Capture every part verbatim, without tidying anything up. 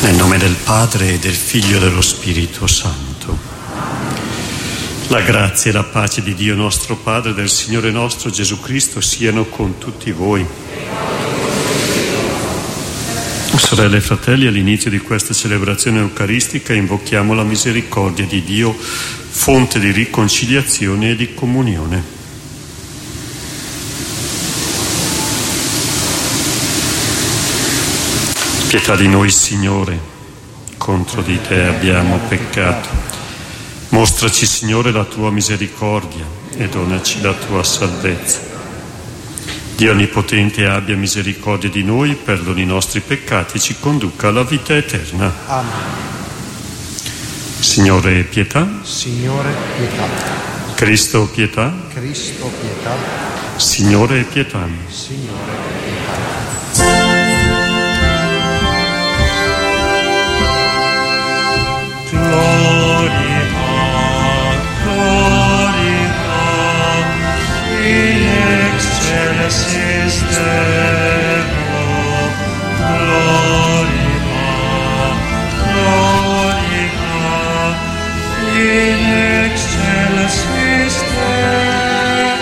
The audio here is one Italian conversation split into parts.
Nel nome del Padre e del Figlio e dello Spirito Santo. La grazia e la pace di Dio nostro Padre e del Signore nostro Gesù Cristo siano con tutti voi. Sorelle e fratelli, all'inizio di questa celebrazione eucaristica invochiamo la misericordia di Dio, fonte di riconciliazione e di comunione. Pietà di noi, Signore, contro di te abbiamo peccato. Mostraci, Signore, la tua misericordia e donaci la tua salvezza. Dio Onnipotente abbia misericordia di noi, perdoni i nostri peccati e ci conduca alla vita eterna. Amen. Signore, pietà. Signore, pietà. Cristo, pietà. Cristo, pietà. Signore, pietà. Signore, pietà. Gloria, gloria, in excelsis Deo, gloria, gloria, in excelsis Deo.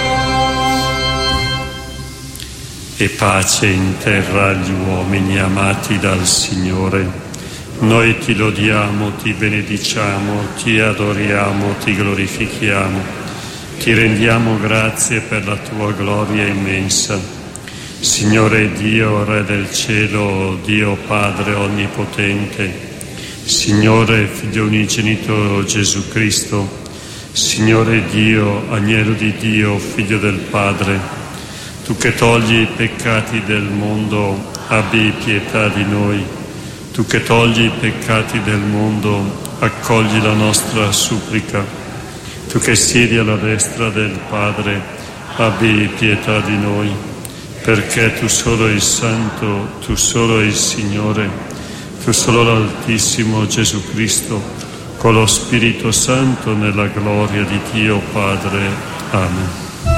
E pace in terra agli uomini amati dal Signore. Noi ti lodiamo, ti benediciamo, ti adoriamo, ti glorifichiamo, ti rendiamo grazie per la tua gloria immensa. Signore Dio, Re del cielo, Dio Padre Onnipotente, Signore Figlio unigenito Gesù Cristo, Signore Dio, Agnello di Dio, Figlio del Padre, tu che togli i peccati del mondo, abbi pietà di noi. Tu che togli i peccati del mondo, accogli la nostra supplica. Tu che siedi alla destra del Padre, abbi pietà di noi, perché tu solo il Santo, tu solo il Signore, tu solo l'Altissimo Gesù Cristo, con lo Spirito Santo nella gloria di Dio Padre. Amen.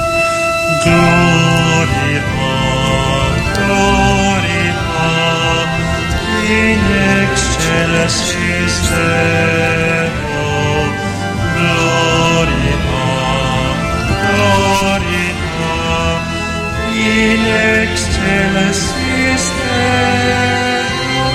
Gloria, gloria, in excelsis Deo, gloria, gloria, in excelsis Deo.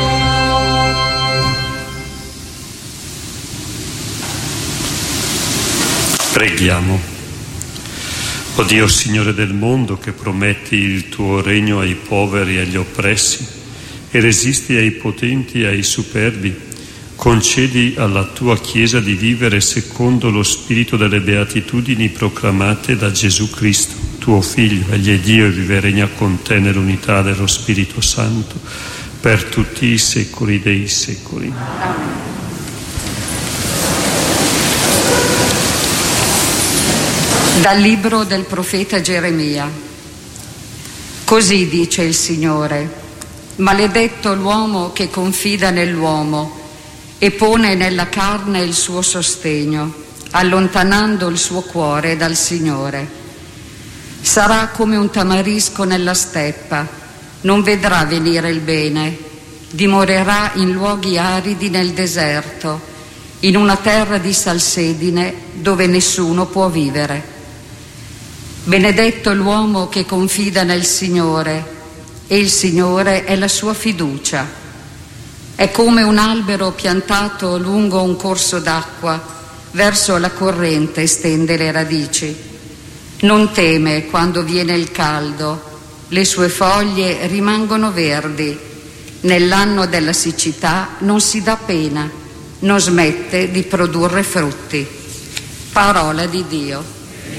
Preghiamo. O Dio, Signore del mondo, che prometti il tuo regno ai poveri e agli oppressi, e resisti ai potenti e ai superbi, concedi alla tua Chiesa di vivere secondo lo spirito delle beatitudini proclamate da Gesù Cristo, tuo Figlio. Egli è Dio e vive e regna con te nell'unità dello Spirito Santo per tutti i secoli dei secoli. Dal libro del profeta Geremia. Così dice il Signore: maledetto l'uomo che confida nell'uomo e pone nella carne il suo sostegno, allontanando il suo cuore dal Signore. Sarà come un tamarisco nella steppa, non vedrà venire il bene, dimorerà in luoghi aridi nel deserto, in una terra di salsedine dove nessuno può vivere. Benedetto l'uomo che confida nel Signore, e il Signore è la sua fiducia. È come un albero piantato lungo un corso d'acqua, verso la corrente stende le radici. Non teme quando viene il caldo, le sue foglie rimangono verdi. Nell'anno della siccità non si dà pena, non smette di produrre frutti. Parola di Dio.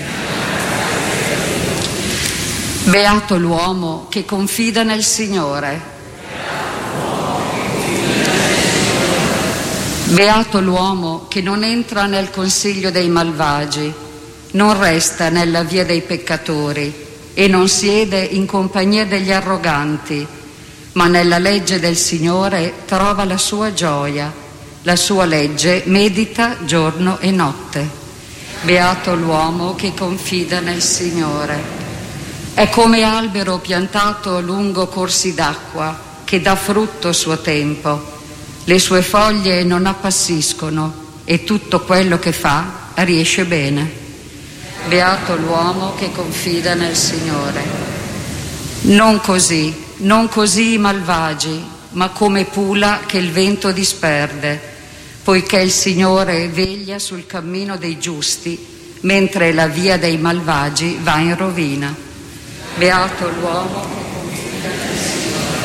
Beato l'uomo che confida nel Signore. Beato l'uomo che non entra nel consiglio dei malvagi, non resta nella via dei peccatori e non siede in compagnia degli arroganti, ma nella legge del Signore trova la sua gioia, la sua legge medita giorno e notte. Beato l'uomo che confida nel Signore. È come albero piantato lungo corsi d'acqua che dà frutto a suo tempo, Le sue foglie non appassiscono e tutto quello che fa riesce bene. Beato l'uomo che confida nel Signore. Non così, non così i malvagi, ma come pula che il vento disperde, poiché il Signore veglia sul cammino dei giusti, mentre la via dei malvagi va in rovina. Beato l'uomo che confida nel Signore.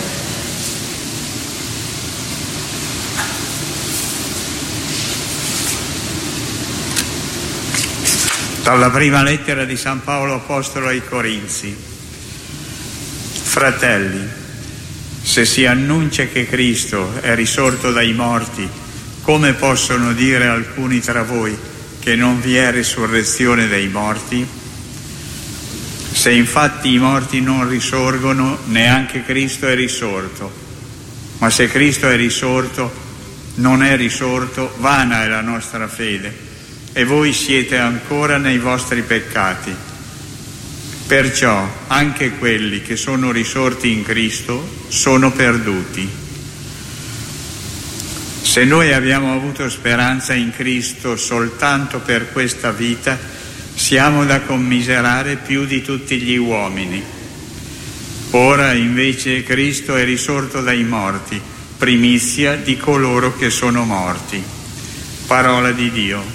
Dalla prima lettera di San Paolo Apostolo ai Corinzi. Fratelli, se si annuncia che Cristo è risorto dai morti, come possono dire alcuni tra voi che non vi è risurrezione dei morti? Se infatti i morti non risorgono, neanche Cristo è risorto. Ma se Cristo è risorto, non è risorto, vana è la nostra fede, e voi siete ancora nei vostri peccati. Perciò anche quelli che sono risorti in Cristo sono perduti. Se noi abbiamo avuto speranza in Cristo soltanto per questa vita, siamo da commiserare più di tutti gli uomini. Ora invece Cristo è risorto dai morti, primizia di coloro che sono morti. Parola di Dio.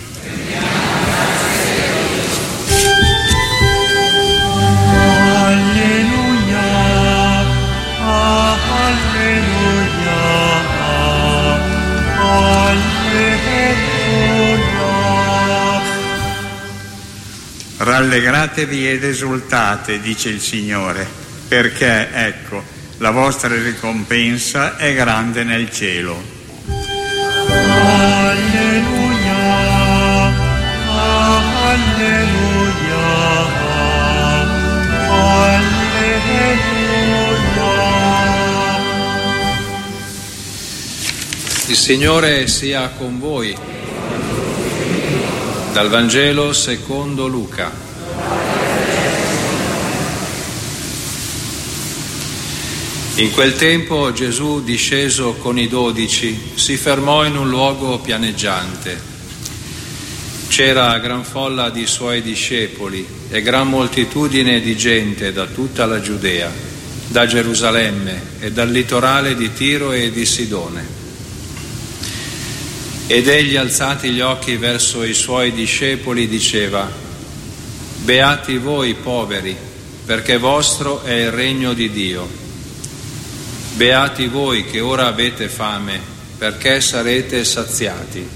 Rallegratevi ed esultate, dice il Signore, perché, ecco, la vostra ricompensa è grande nel cielo. Alleluia, alleluia, alleluia. Il Signore sia con voi. Dal Vangelo secondo Luca. In quel tempo Gesù, disceso con i dodici, si fermò in un luogo pianeggiante. C'era gran folla di suoi discepoli e gran moltitudine di gente da tutta la Giudea, da Gerusalemme e dal litorale di Tiro e di Sidone. Ed egli, alzati gli occhi verso i suoi discepoli, diceva: Beati voi poveri, perché vostro è il regno di Dio. Beati voi che ora avete fame, perché sarete saziati.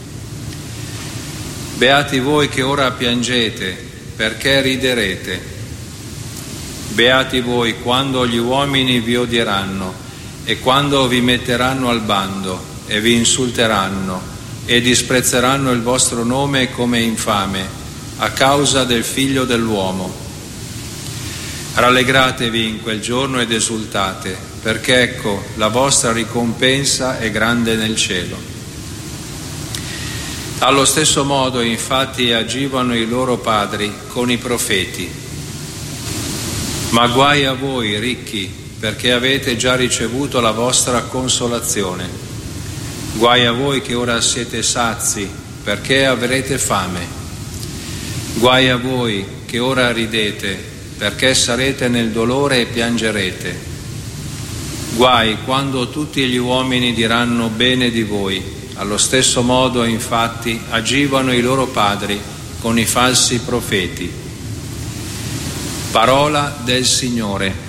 Beati voi che ora piangete, perché riderete. Beati voi quando gli uomini vi odieranno e quando vi metteranno al bando e vi insulteranno e disprezzeranno il vostro nome come infame a causa del Figlio dell'uomo. Rallegratevi in quel giorno ed esultate, perché ecco, la vostra ricompensa è grande nel cielo. Allo stesso modo, infatti, agivano i loro padri con i profeti. Ma guai a voi, ricchi, perché avete già ricevuto la vostra consolazione. Guai a voi che ora siete sazi, perché avrete fame. Guai a voi che ora ridete, perché sarete nel dolore e piangerete. Guai quando tutti gli uomini diranno bene di voi. Allo stesso modo, infatti, agivano i loro padri con i falsi profeti. Parola del Signore.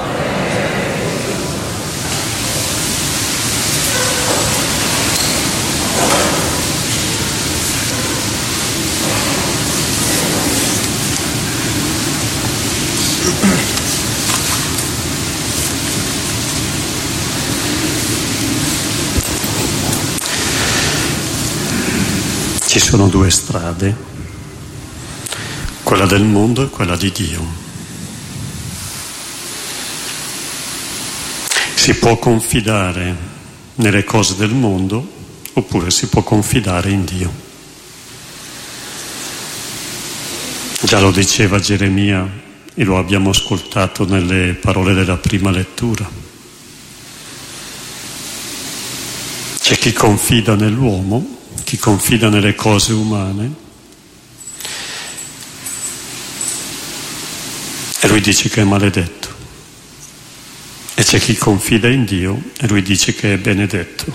Ci sono due strade, quella del mondo e quella di Dio. Si può confidare nelle cose del mondo oppure si può confidare in Dio. Già lo diceva Geremia e lo abbiamo ascoltato nelle parole della prima lettura. C'è chi confida nell'uomo, chi confida nelle cose umane, e lui dice che è maledetto. E c'è chi confida in Dio e lui dice che è benedetto.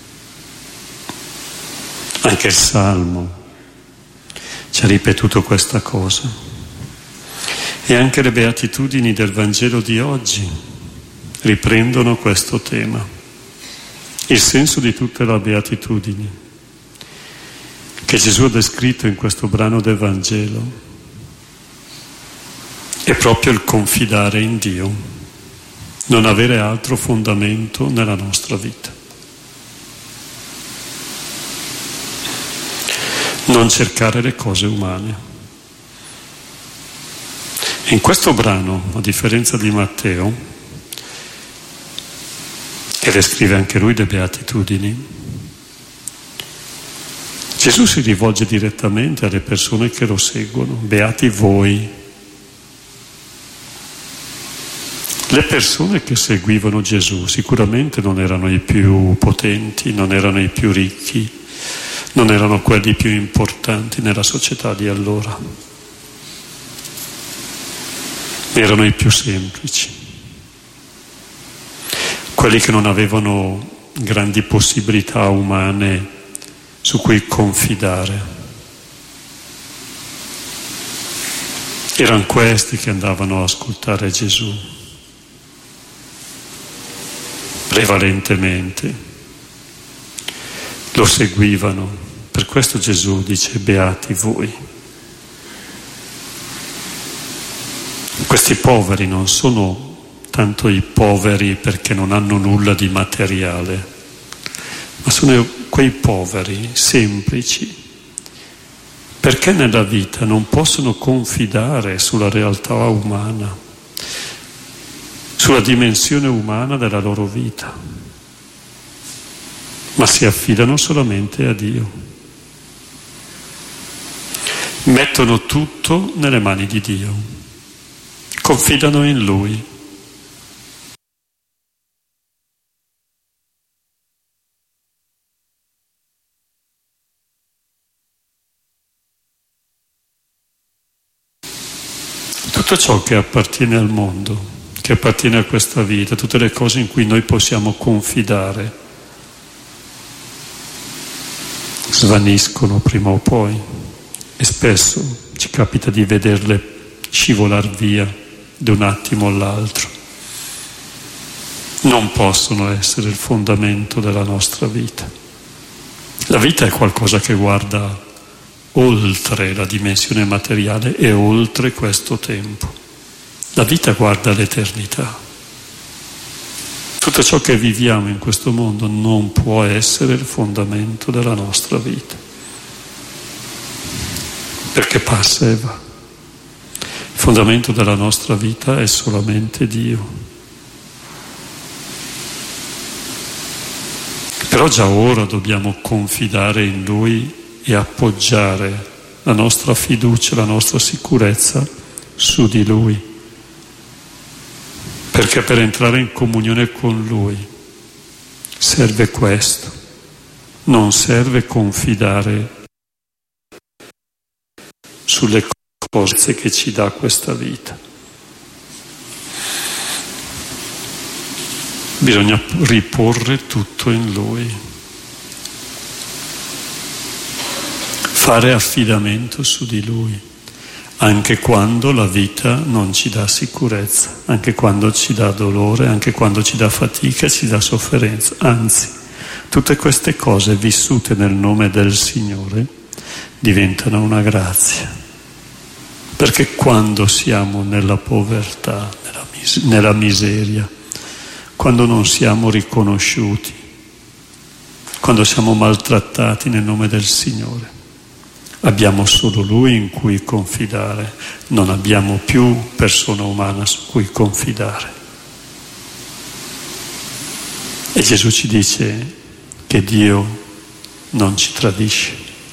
Anche il Salmo ci ha ripetuto questa cosa. E anche le beatitudini del Vangelo di oggi riprendono questo tema. Il senso di tutte le beatitudini che Gesù ha descritto in questo brano del Vangelo è proprio il confidare in Dio, non avere altro fondamento nella nostra vita. Non cercare le cose umane. In questo brano, a differenza di Matteo, che descrive anche lui le beatitudini, Gesù si rivolge direttamente alle persone che lo seguono. Beati voi. Le persone che seguivano Gesù sicuramente non erano i più potenti, non erano i più ricchi, non erano quelli più importanti nella società di allora. Erano i più semplici, quelli che non avevano grandi possibilità umane su cui confidare. Erano questi che andavano a ascoltare Gesù, prevalentemente. Lo seguivano. Per questo Gesù dice: beati voi. Questi poveri non sono tanto i poveri perché non hanno nulla di materiale, ma sono quei poveri semplici perché nella vita non possono confidare sulla realtà umana, sulla dimensione umana della loro vita, ma si affidano solamente a Dio. Mettono tutto nelle mani di Dio, confidano in Lui. Tutto ciò che appartiene al mondo, che appartiene a questa vita, tutte le cose in cui noi possiamo confidare, svaniscono prima o poi, e spesso ci capita di vederle scivolare via da un attimo all'altro. Non possono essere il fondamento della nostra vita. La vita è qualcosa che guarda oltre la dimensione materiale e oltre questo tempo. La vita guarda l'eternità. Tutto ciò che viviamo in questo mondo non può essere il fondamento della nostra vita, perché passa e va. Il fondamento della nostra vita è solamente Dio. Però già ora dobbiamo confidare in Lui e appoggiare la nostra fiducia, la nostra sicurezza su di Lui. Perché per entrare in comunione con Lui serve questo, non serve confidare sulle cose che ci dà questa vita. Bisogna riporre tutto in Lui. Fare affidamento su di Lui, anche quando la vita non ci dà sicurezza, anche quando ci dà dolore, anche quando ci dà fatica, ci dà sofferenza. Anzi, tutte queste cose vissute nel nome del Signore diventano una grazia. Perché quando siamo nella povertà, nella, mis- nella miseria, quando non siamo riconosciuti, quando siamo maltrattati nel nome del Signore, abbiamo solo Lui in cui confidare, non abbiamo più persona umana su cui confidare. E Gesù ci dice che Dio non ci tradisce.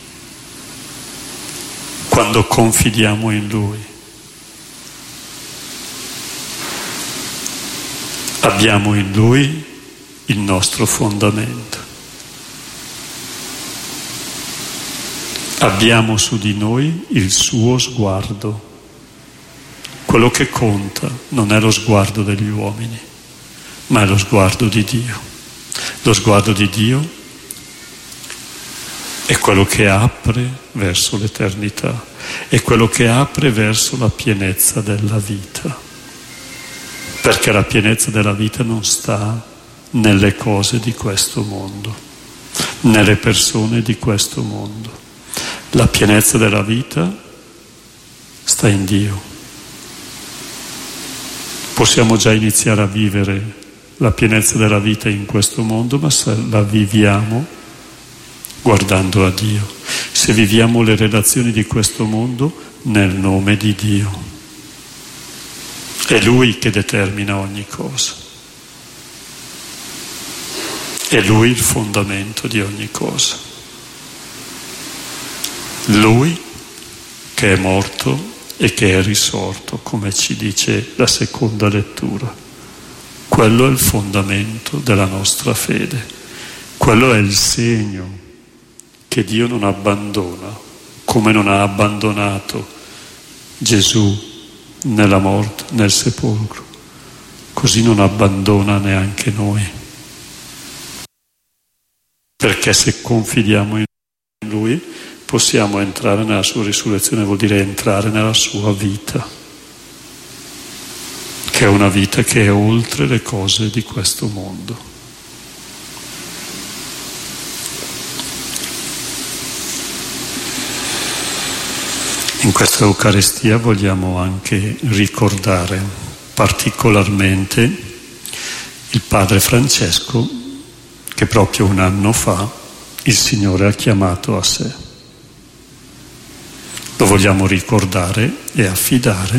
Quando confidiamo in Lui, abbiamo in Lui il nostro fondamento. abbiamo su di noi il suo sguardo. Quello che conta non è lo sguardo degli uomini, ma è lo sguardo di Dio. Lo sguardo di Dio è quello che apre verso l'eternità, è quello che apre verso la pienezza della vita, perché la pienezza della vita non sta nelle cose di questo mondo, nelle persone di questo mondo. La pienezza della vita sta in Dio. Possiamo già iniziare a vivere la pienezza della vita in questo mondo, ma se la viviamo guardando a Dio, se viviamo le relazioni di questo mondo nel nome di Dio. È Lui che determina ogni cosa. È Lui il fondamento di ogni cosa. Lui che è morto e che è risorto, come ci dice la seconda lettura. Quello è il fondamento della nostra fede. Quello è il segno che Dio non abbandona, come non ha abbandonato Gesù nella morte, nel sepolcro. Così non abbandona neanche noi. Perché se confidiamo in Lui possiamo entrare nella sua risurrezione, vuol dire entrare nella sua vita, che è una vita che è oltre le cose di questo mondo. In questa Eucaristia vogliamo anche ricordare particolarmente il Padre Francesco, che proprio un anno fa il Signore ha chiamato a sé. Lo vogliamo ricordare e affidare,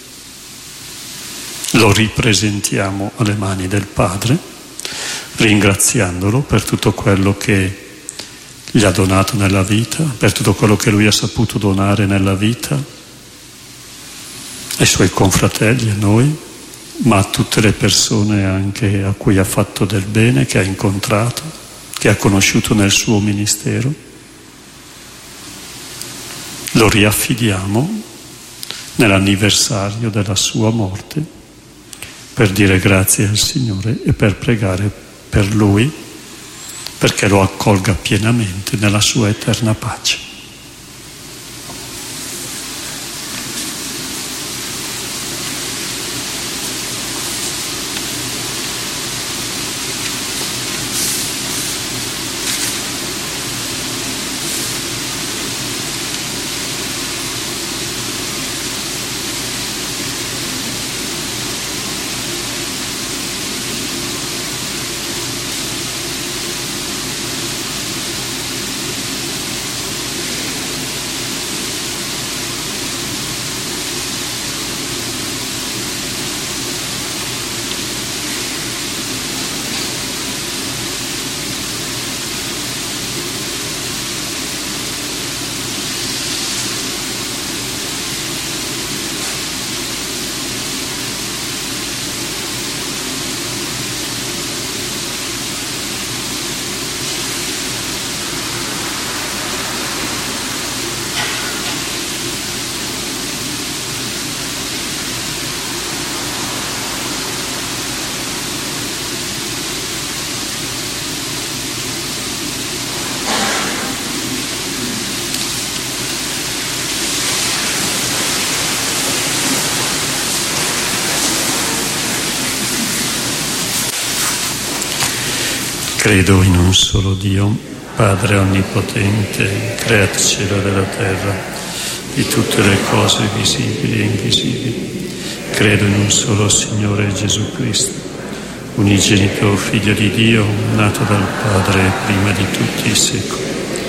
lo ripresentiamo alle mani del Padre, ringraziandolo per tutto quello che gli ha donato nella vita, per tutto quello che lui ha saputo donare nella vita, ai suoi confratelli, a noi, ma a tutte le persone anche a cui ha fatto del bene, che ha incontrato, che ha conosciuto nel suo ministero. Lo riaffidiamo nell'anniversario della sua morte per dire grazie al Signore e per pregare per Lui perché lo accolga pienamente nella sua eterna pace. Credo in un solo Dio, Padre Onnipotente, Creatore cielo e della terra, di tutte le cose visibili e invisibili. Credo in un solo Signore Gesù Cristo, unigenito Figlio di Dio, nato dal Padre prima di tutti i secoli.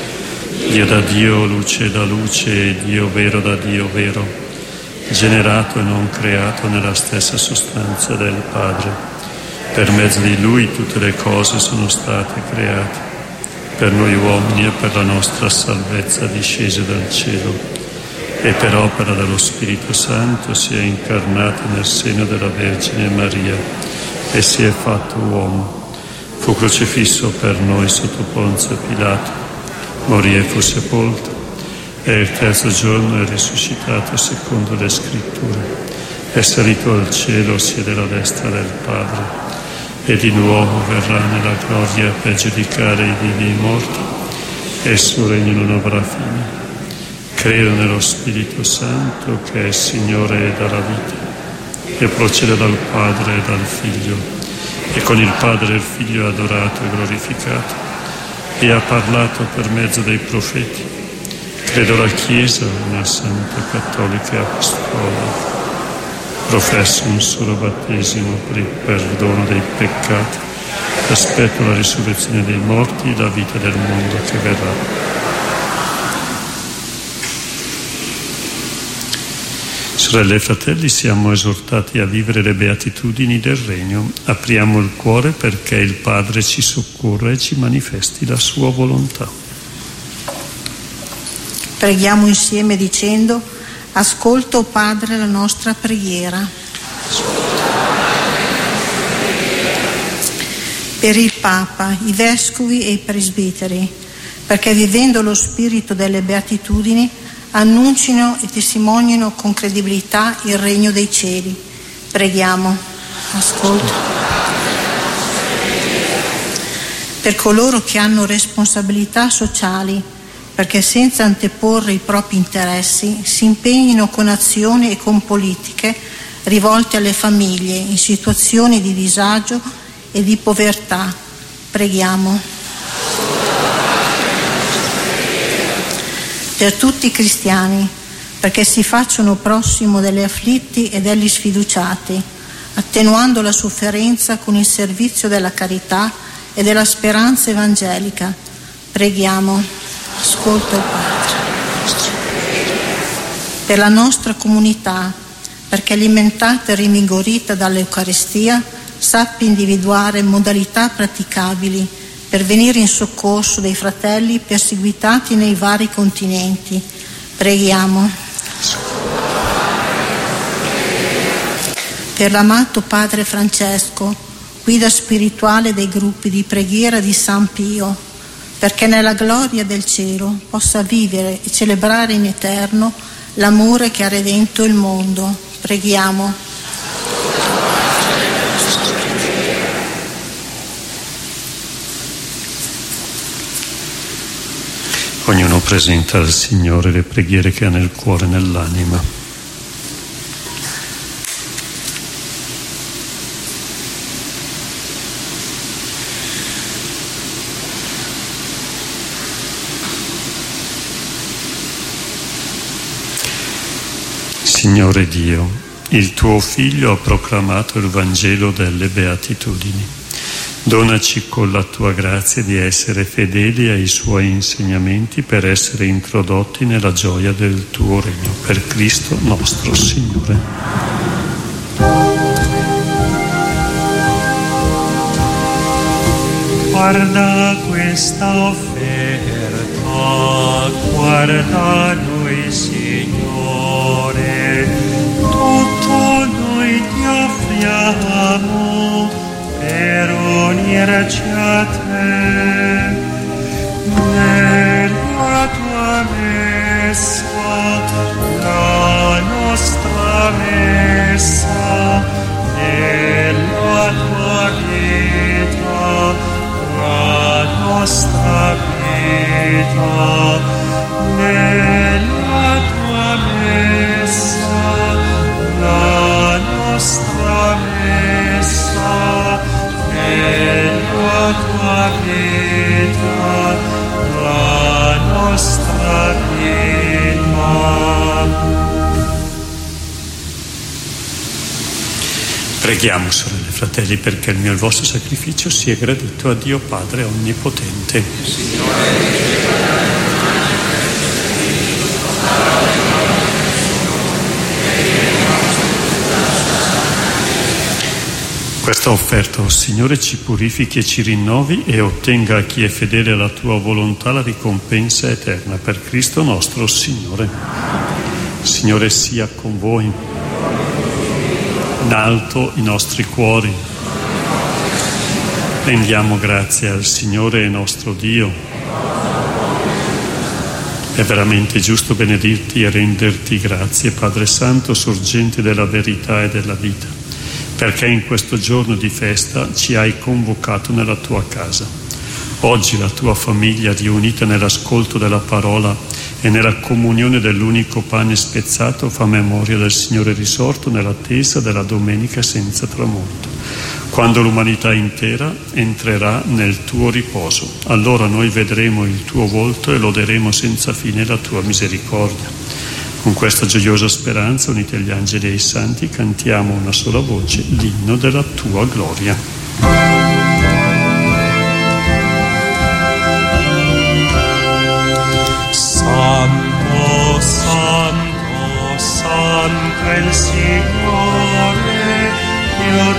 Dio da Dio, luce da luce, Dio vero da Dio vero, generato e non creato nella stessa sostanza del Padre. Per mezzo di Lui tutte le cose sono state create, per noi uomini e per la nostra salvezza discese dal cielo, e per opera dello Spirito Santo si è incarnato nel seno della Vergine Maria e si è fatto uomo. Fu crocifisso per noi sotto Ponzio Pilato, morì e fu sepolto, e il terzo giorno è risuscitato secondo le scritture, è salito al cielo, siede alla destra del Padre, e di nuovo verrà nella gloria per giudicare i vivi e i morti, e il suo regno non avrà fine. Credo nello Spirito Santo, che è Signore e dà la vita, e procede dal Padre e dal Figlio, e con il Padre e il Figlio è adorato e glorificato, e ha parlato per mezzo dei profeti. Credo alla Chiesa, una santa cattolica e apostolica. Professo un solo battesimo per il perdono dei peccati. Aspetto la risurrezione dei morti e la vita del mondo che verrà. Sorelle e fratelli, siamo esortati a vivere le beatitudini del Regno. Apriamo il cuore perché il Padre ci soccorra e ci manifesti la sua volontà. Preghiamo insieme dicendo: ascolta, o Padre, la nostra preghiera. Per il Papa, i Vescovi e i Presbiteri, perché vivendo lo spirito delle beatitudini annuncino e testimonino con credibilità il regno dei cieli. Preghiamo. Ascolta. Per coloro che hanno responsabilità sociali, perché senza anteporre i propri interessi si impegnino con azioni e con politiche rivolte alle famiglie in situazioni di disagio e di povertà. Preghiamo. Per tutti i cristiani, perché si facciano prossimo degli afflitti e degli sfiduciati, attenuando la sofferenza con il servizio della carità e della speranza evangelica. Preghiamo. Ascolta il Padre. Per la nostra comunità, perché alimentata e rinvigorita dall'Eucaristia sappia individuare modalità praticabili per venire in soccorso dei fratelli perseguitati nei vari continenti. Preghiamo. Per l'amato Padre Francesco, guida spirituale dei gruppi di preghiera di San Pio, perché nella gloria del cielo possa vivere e celebrare in eterno l'amore che ha redento il mondo. Preghiamo. Ognuno presenta al Signore le preghiere che ha nel cuore e nell'anima. Signore Dio, il tuo Figlio ha proclamato il Vangelo delle Beatitudini. Donaci con la tua grazia di essere fedeli ai suoi insegnamenti per essere introdotti nella gioia del tuo regno. Per Cristo nostro Signore. Guarda questa offerta, guarda noi, Signore, tutto noi ti offriamo per unirci a te nella tua messa, la nostra messa, nella tua vita, la nostra vita, nella tua messa, la nostra messa, nella tua vita, la nostra vita. Preghiamo, sorelle e fratelli, perché il mio e il vostro sacrificio sia gradito a Dio Padre Onnipotente. Questa offerta, o oh Signore, ci purifichi e ci rinnovi e ottenga a chi è fedele alla tua volontà la ricompensa eterna. Per Cristo nostro Signore. Signore sia con voi. In alto i nostri cuori. Rendiamo grazie al Signore nostro Dio. È veramente giusto benedirti e renderti grazie, Padre Santo, sorgente della verità e della vita, perché in questo giorno di festa ci hai convocato nella tua casa. Oggi la tua famiglia, riunita nell'ascolto della parola e nella comunione dell'unico pane spezzato, fa memoria del Signore risorto nell'attesa della domenica senza tramonto, quando l'umanità intera entrerà nel tuo riposo. Allora noi vedremo il tuo volto e loderemo senza fine la tua misericordia. Con questa gioiosa speranza, uniti agli angeli e ai santi, cantiamo una sola voce l'inno della tua gloria. Santo, Santo, Santo è il Signore, Dio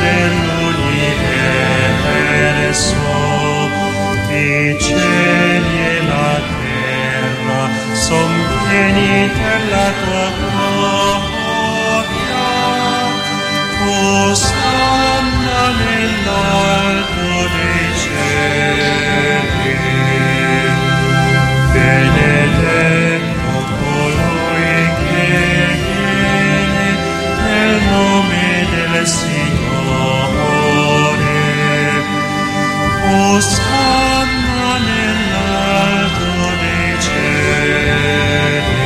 dell'universo, i cieli e la terra son pieni della tua gloria. Osanna nell'alto dei cieli. Benedetto colui che viene nel nome del Signore. Osanna nell'alto dei cieli.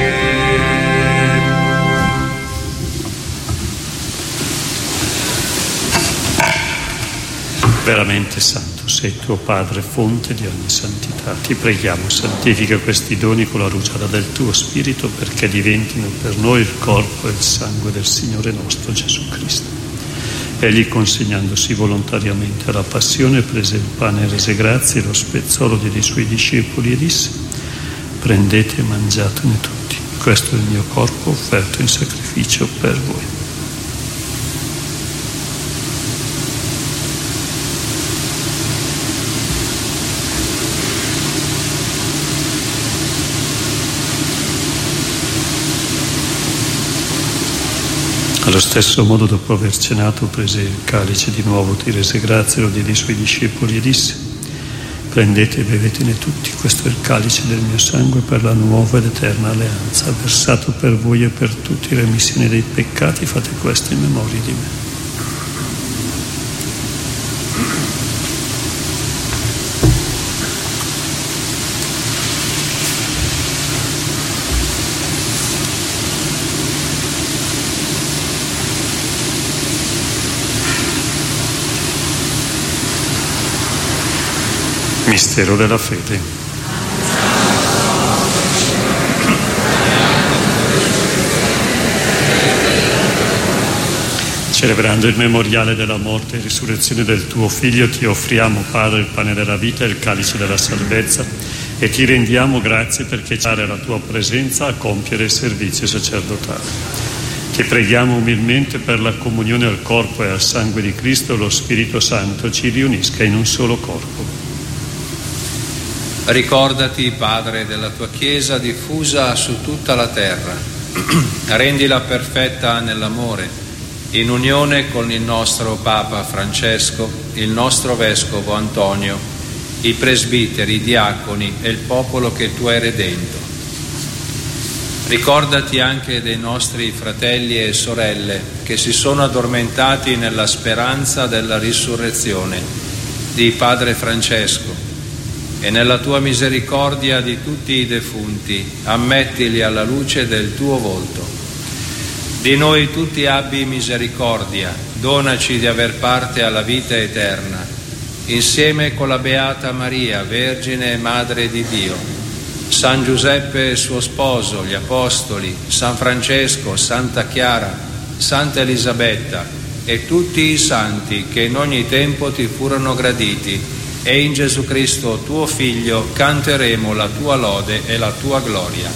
Veramente santo sei tuo Padre, fonte di ogni santità. Ti preghiamo, santifica questi doni con la rugiada del tuo Spirito, perché diventino per noi il corpo e il sangue del Signore nostro Gesù Cristo. Egli, consegnandosi volontariamente alla passione, prese il pane e rese grazie, lo spezzò, lo diede ai suoi discepoli e disse: prendete e mangiatene tutti, questo è il mio corpo offerto in sacrificio per voi. Allo stesso modo, dopo aver cenato, prese il calice di nuovo, ti rese grazie, lo diede ai suoi discepoli e disse: prendete e bevetene tutti, questo è il calice del mio sangue per la nuova ed eterna alleanza, versato per voi e per tutti, remissione dei peccati. Fate questo in memoria di me. Mistero della fede. Celebrando il memoriale della morte e risurrezione del tuo Figlio, ti offriamo, Padre, il pane della vita e il calice della salvezza, e ti rendiamo grazie perché ci dare la tua presenza a compiere il servizio sacerdotale. Ti preghiamo umilmente per la comunione al corpo e al sangue di Cristo, lo Spirito Santo ci riunisca in un solo corpo. Ricordati, Padre, della tua Chiesa diffusa su tutta la terra. Rendila perfetta nell'amore, in unione con il nostro Papa Francesco, il nostro Vescovo Antonio, i presbiteri, i diaconi e il popolo che tu hai redento. Ricordati anche dei nostri fratelli e sorelle che si sono addormentati nella speranza della risurrezione, di Padre Francesco, e nella tua misericordia di tutti i defunti ammettili alla luce del tuo volto. Di noi tutti abbi misericordia, donaci di aver parte alla vita eterna, insieme con la Beata Maria, Vergine e Madre di Dio, San Giuseppe suo sposo, gli Apostoli, San Francesco, Santa Chiara, Santa Elisabetta e tutti i santi che in ogni tempo ti furono graditi, e in Gesù Cristo tuo Figlio canteremo la tua lode e la tua gloria.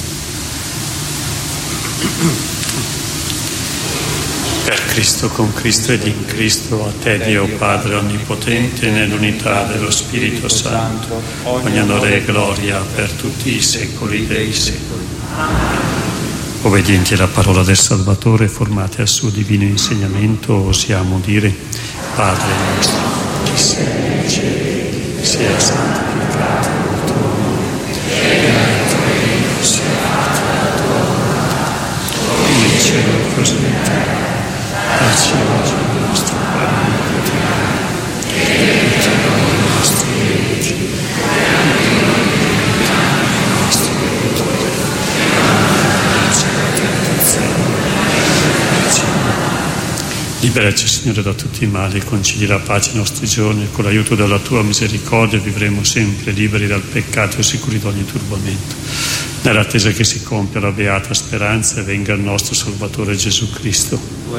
Per Cristo, con Cristo ed in Cristo, a te Dio Padre Onnipotente, nell'unità dello Spirito Santo, ogni onore e gloria per tutti i secoli dei secoli. Obbedienti alla parola del Salvatore, formati al suo divino insegnamento, osiamo dire: Padre nostro, che sei nei cieli, sia santificato il tuo nome, venga il tuo regno, cielo così in terra. Dacci oggi il nostro pane quotidiano. Perdona i nostri debiti, liberaci, Signore, da tutti i mali, concedi la pace ai nostri giorni, e con l'aiuto della Tua misericordia vivremo sempre liberi dal peccato e sicuri da ogni turbamento, nell'attesa che si compia la beata speranza e venga il nostro Salvatore Gesù Cristo.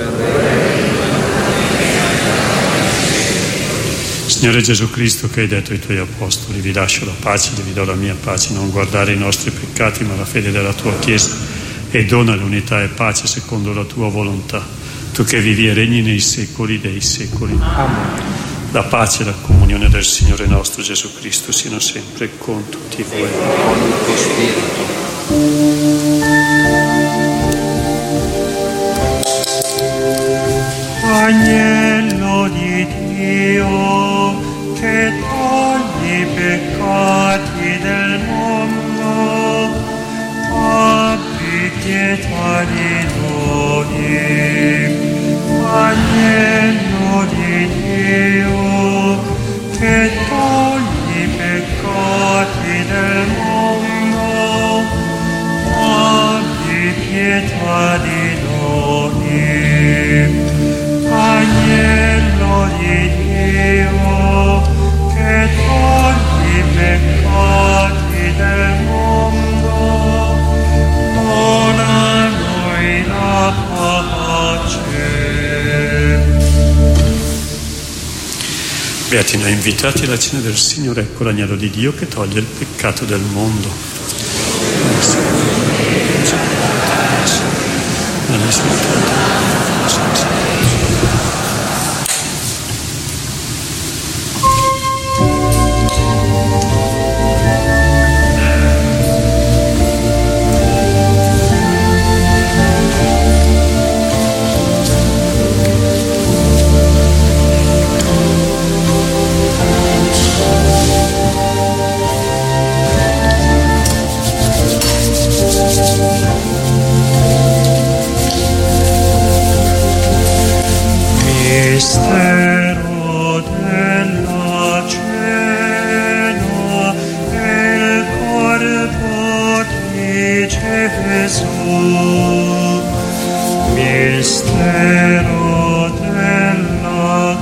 Signore Gesù Cristo, che hai detto ai Tuoi Apostoli, vi lascio la pace, vi do la mia pace, non guardare i nostri peccati ma la fede della Tua Chiesa, e dona l'unità e pace secondo la Tua volontà. Tu che vivi e regni nei secoli dei secoli. Amen. La pace e la comunione del Signore nostro Gesù Cristo siano sempre con tutti voi. Con il tuo spirito. Agnello di Dio, che togli i peccati del mondo, abbi pietà di noi. Agnello di Dio, che togli i peccati del mondo, abbi pietà di noi. Agnello di Dio, che togli i peccati del mondo, dona a noi la pace. Beati noi invitati alla cena del Signore, ecco l'agnello di Dio che toglie il peccato del mondo. Mistero della cena e il corpo di Gesù. Mistero della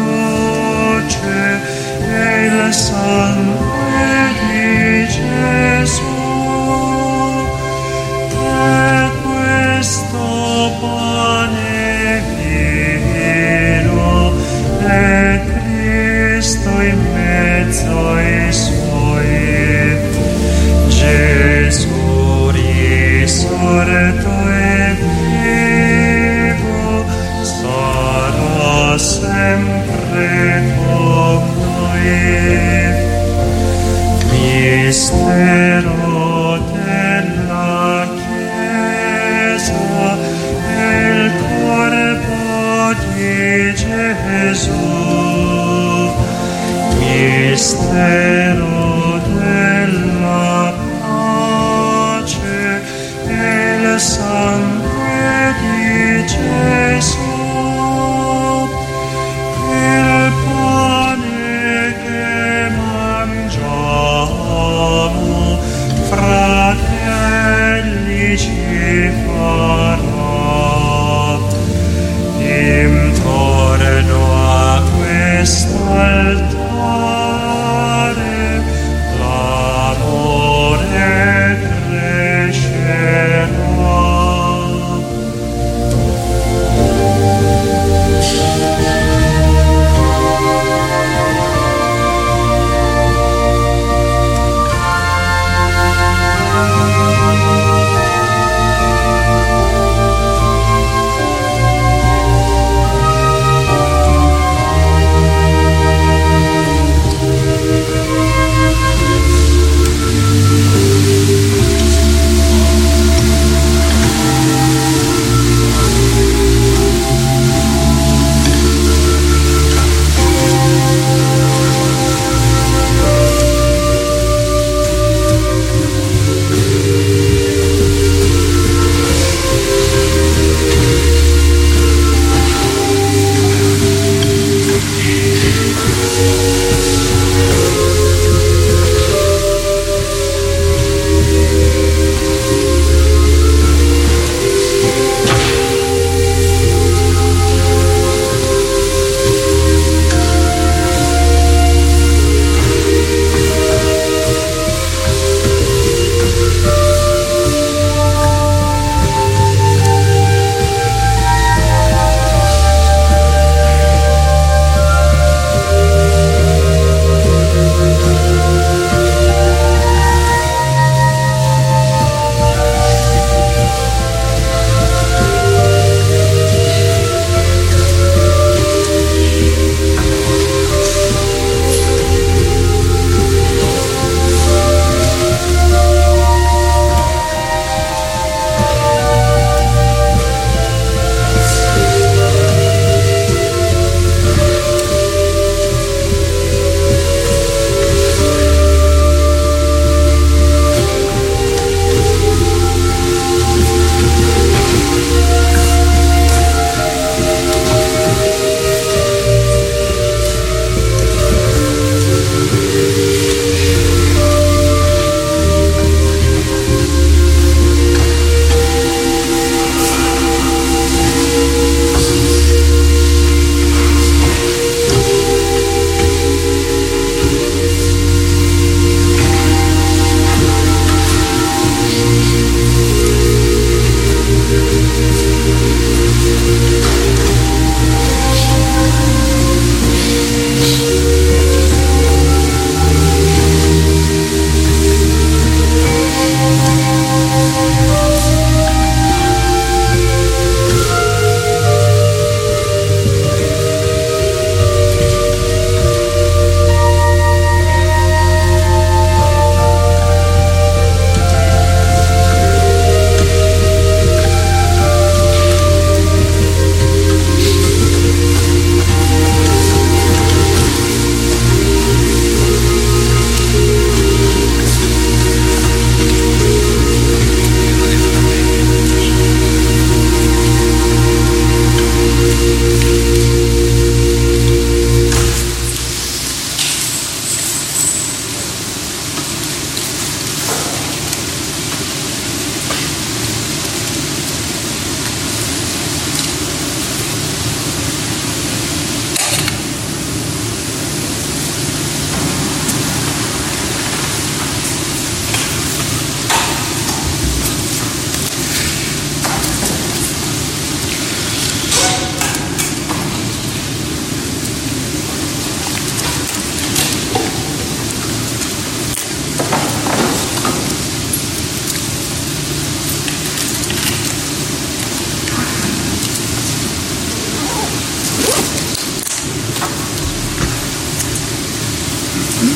croce e il sangue di Gesù. E questo pane vino è Cristo in mezzo ai suoi. Gesù risorto e vivo sarà sempre con noi. Mistero della Chiesa e il corpo di Gesù. Mistero della pace e il sangue di Gesù. Il pane che mangiamo, fratelli, ci farà intorno a quest'altare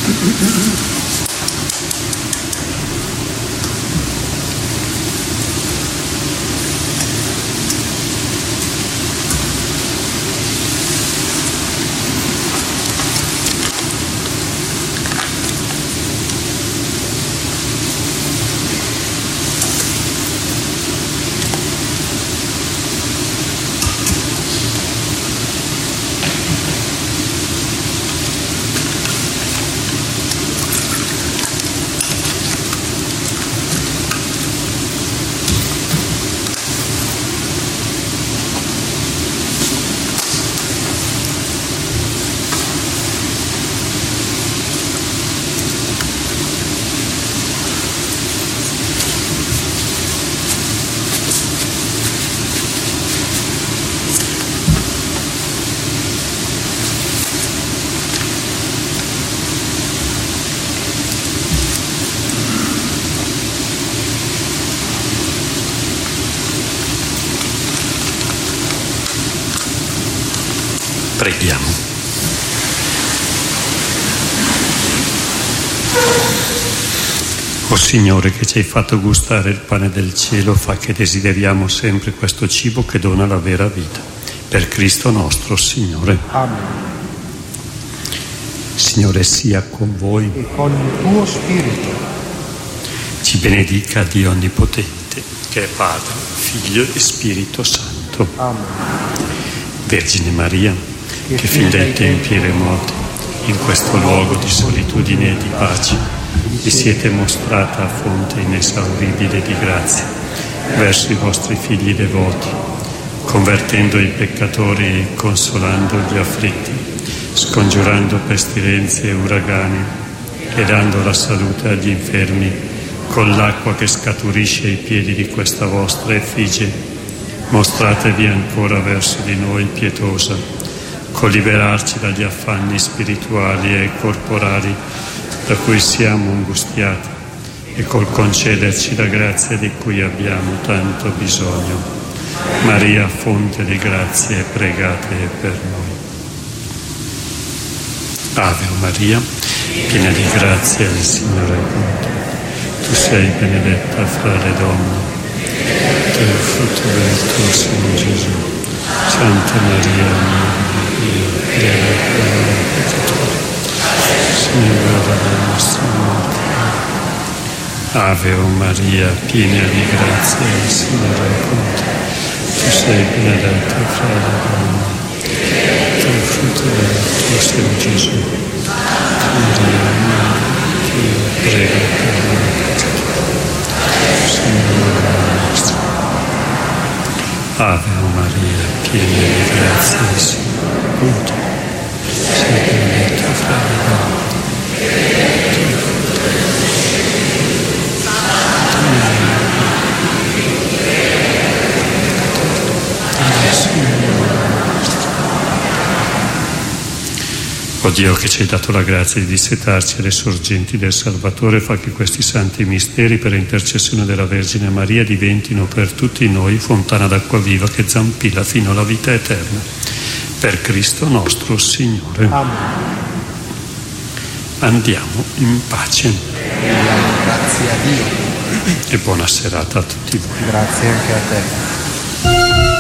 Preghiamo. O Signore, che ci hai fatto gustare il pane del cielo, fa che desideriamo sempre questo cibo che dona la vera vita. Per Cristo nostro Signore. Amen. Signore sia con voi. E con il tuo spirito. Ci benedica Dio Onnipotente, che è Padre, Figlio e Spirito Santo. Amen. Vergine Maria, che fin dai tempi remoti, in questo luogo di solitudine e di pace, vi siete mostrata fonte inesauribile di grazia verso i vostri figli devoti, convertendo i peccatori e consolando gli afflitti, scongiurando pestilenze e uragani e dando la salute agli infermi con l'acqua che scaturisce ai piedi di questa vostra effigie. Mostratevi ancora verso di noi pietosa, col liberarci dagli affanni spirituali e corporali da cui siamo angustiati e col concederci la grazia di cui abbiamo tanto bisogno. Maria, fonte di grazie, pregate per noi. Ave Maria, piena di grazia, il Signore è con te. Tu sei benedetta fra le donne, e il frutto del tuo seno Gesù. Santa Maria, Madre di Dio, prega per noi peccatori, Signore della nostra morte. Ave o Maria, piena di grazia, il Signore è con te. Tu sei benedetta fra le donne, e il frutto del tuo seno Gesù. Maria, Madre di Dio, prega per noi peccatori, Signore della nostra morte. Ave Maria, piena di grazia, il Signore è con te. Sei benedetta fra le donne. O Dio, che ci hai dato la grazia di dissetarci alle sorgenti del Salvatore, fa che questi santi misteri, per intercessione della Vergine Maria, diventino per tutti noi fontana d'acqua viva che zampilla fino alla vita eterna. Per Cristo nostro Signore. Amen. Andiamo in pace. Grazie a Dio. E buona serata a tutti voi. Grazie anche a te.